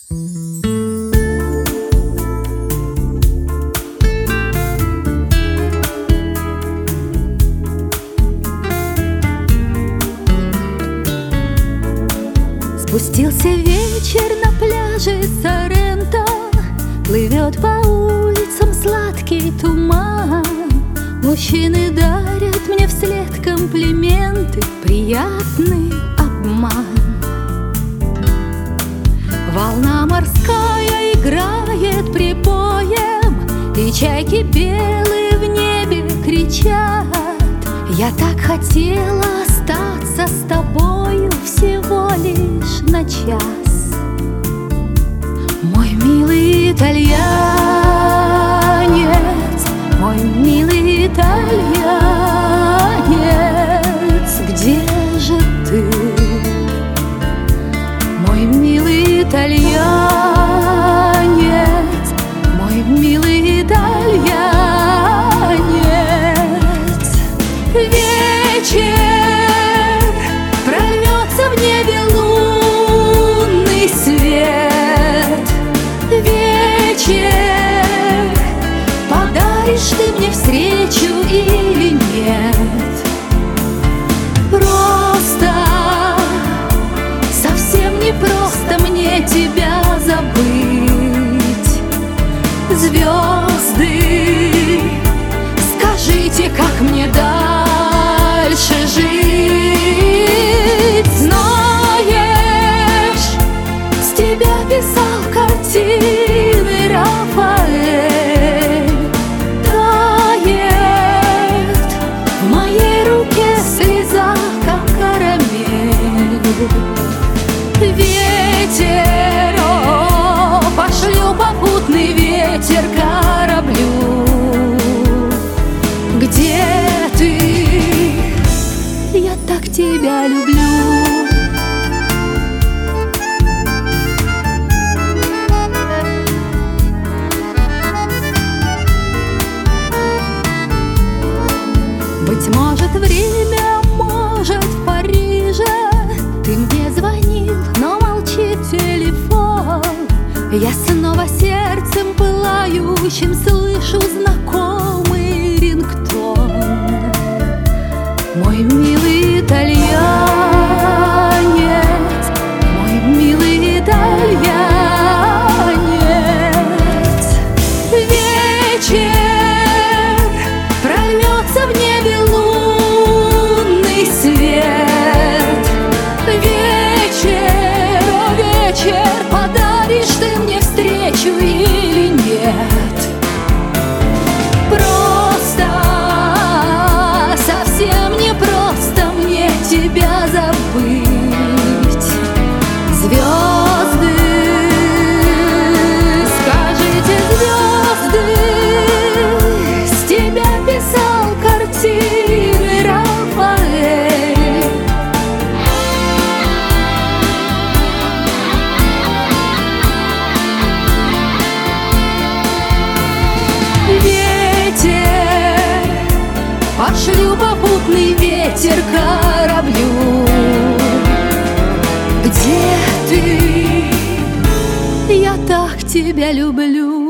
Спустился вечер на пляже Соренто, плывет по улицам сладкий туман. Мужчины дарят мне вслед комплименты, приятный обман. Волна морская играет припоем, и чайки белые в небе кричат: я так хотела остаться с тобою всего лишь на час. Мой милый итальянец, мой милый итальянец, где же ты? Мой милый итальянец, мой милый итальянец. Вечер прольется в небе лунный свет. Вечер, подаришь ты мне встречу или нет? Просто, совсем не просто мне тебя забыть. Звезды, скажите, как мне дальше жить? Знаешь, с тебя писал картины Рафаэль. Тает в моей руке слеза, как карамель. Ветер, о, пошлю попутный ветер кораблю. Где ты? Я так тебя люблю. Быть может, время, может, в Париже ты мне звонил, но молчит телефон. Я снова сердцем пылающим слышу знакомый рингтон. Мой милый итальянец, мой милый итальянец. Вечер прольется в небе лунный свет. Вечер, о вечер, подаришь ты мне встречу или нет? Просто, совсем не просто мне тебя забыть. Звезды, скажите, звезды, с тебя писал картины Рафаэль. Ветер, пошлю попутный ветер кораблю. Где ты? Я так тебя люблю.